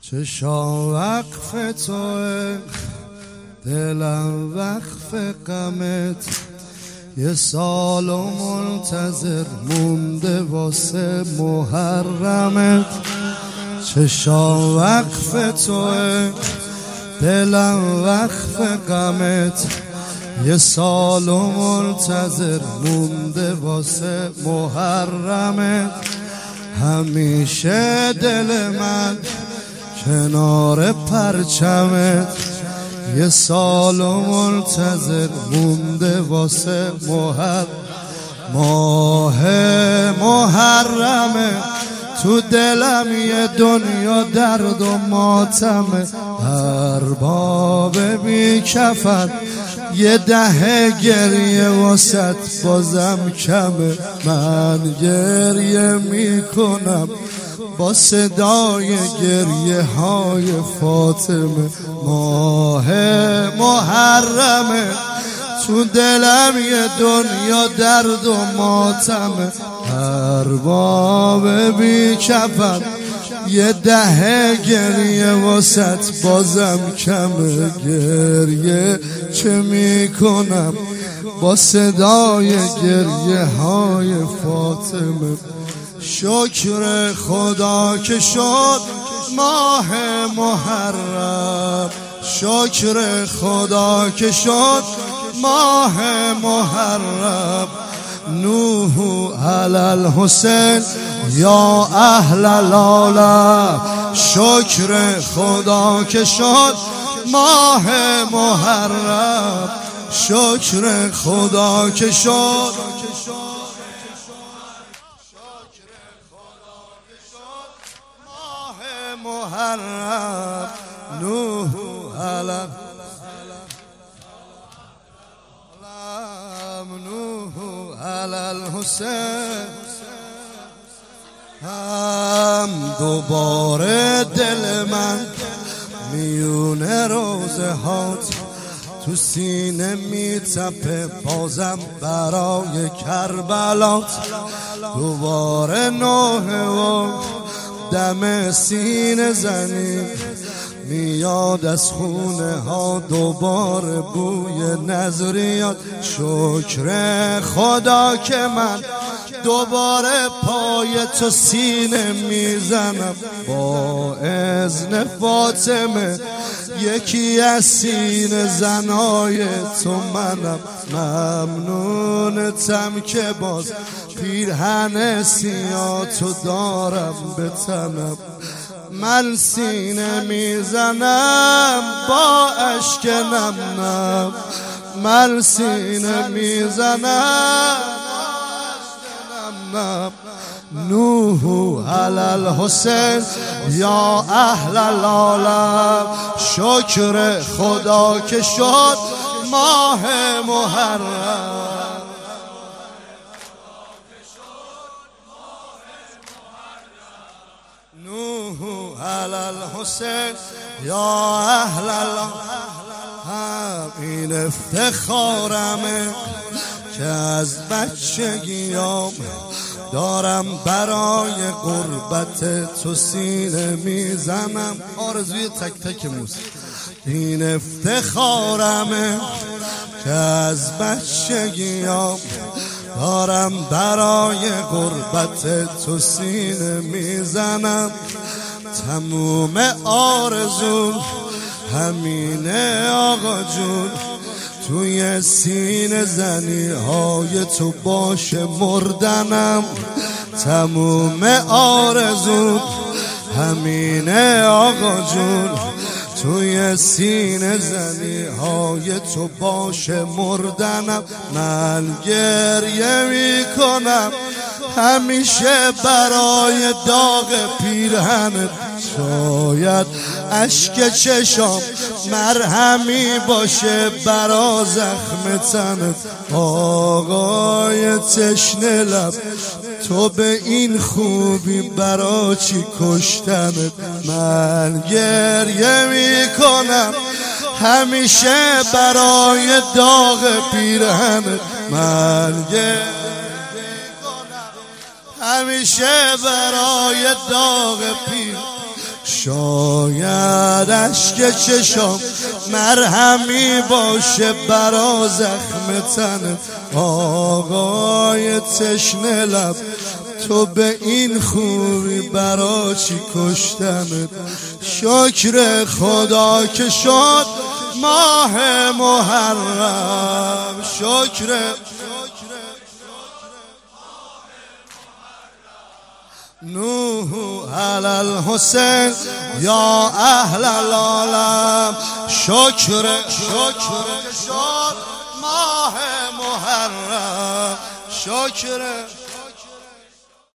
چشام وقف توه، دلم وقف غمت، یه سال و منتظر مونده واسه محرمت. چشام وقف توه، دلم وقف غمت، یه سال و منتظر مونده واسه محرمت. همیشه دل من کنار پرچمت، یه سال و منتظر مونده واسه ماه محرمه. تو دلم یه دنیا درد و ماتمه، ارباب بی کفن یه دهه گریه واسط بازم کمه. من گریه میکنم با صدای گریه های فاطمه. ماه محرمه، تو دلم یه دنیا درد و ماتمه، ارباب بی کفن یه دهه گریه واسط بازم کمه. گریه چه میکنم با صدای گریه های فاطمه. شکر خدا که شد ماه محرم، شکر خدا که شد ماه محرم. نوح علی الحسین یا اهل العالم، شکر خدا که شد ماه محرم، شکر خدا که شد محرم. نوح علی الحسین هم دوباره دل من میونه روزه هات تو سینه میتپه بازم برای کربلات. دوباره نوحه و دم سینه زنی میاد از خونه ها، دوباره بوی نظریات. شکر خدا که من دوباره پای تو سینه میزنم، با اذن فاطمه یکی از سینه زنای تو منم. ممنونتم که باز پیرهن سیاه تو دارم به تنم. من سینه میزنم با اشک نم نم، من سینه میزنم با اشک نم نم. نوح علی الحسین یا اهل العالم، شکر خدا که شد ماه محرم. نوح علی الحسین یا اهل العالم. این افتخارمه که از بچگیام دارم برای قربت تو سینه میزنم. آرزوی تک تک موسی. این افتخارمه که از بچگیام دارم برای قربت تو سینه میزنم. تموم آرزون همینه آقا جون، توی سینه زنی های تو باشه مردنم. تموم آرزون همینه آقا جون، توی سینه زنی های تو باشه مردنم. من گریه میکنم همیشه برای داغ پیرهنت، شاید اشک چشام مرهمی باشه برا زخم تنت. آقای تشنه لب تو به این خوبی برا چی کشتنت. من گریه میکنم همیشه برای داغ پیرهنت. من گریه همیشه برای داغ پیر. شاید اشک چشام مرهمی باشه برا زخم تن آقای تشنه لب. تو به این خوبی برا چی کشتمت؟ شکر خدا که شد ماه محرم، شکر نوح علی الحسین یا اهل العالم. شکر شد ماه محرم، شکر